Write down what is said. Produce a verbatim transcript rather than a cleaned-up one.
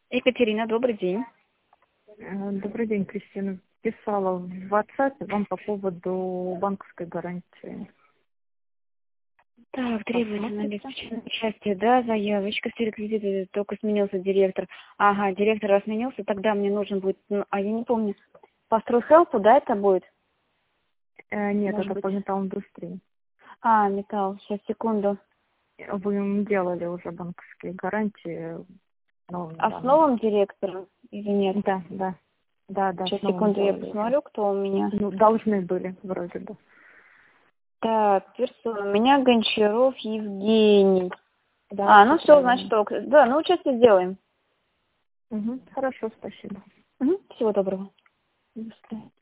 Екатерина, добрый день. Э, Добрый день, Кристина. Писала в WhatsApp вам по поводу банковской гарантии. Так, требуется на Посмотрите. обеспечение участия, да, заявочка с реквизитами, только сменился директор. Ага, директор раз сменился, тогда мне нужен будет, ну, а я не помню, по стройселфу, да, это будет? Э, Нет, Может это быть. по металлоиндустрии. А, металл, сейчас, секунду. Вы им делали уже банковские гарантии. Ну, А да, с новым директором или нет? да, да, да, да, Сейчас, снова секунду, я делали уже. посмотрю, кто у меня. Ну, должны были, вроде бы. Так, персона, у меня Гончаров Евгений. Да, А, все ну все, правильно. значит, ок. Да, ну участие сделаем. Угу, хорошо, спасибо. Угу, всего доброго. До свидания.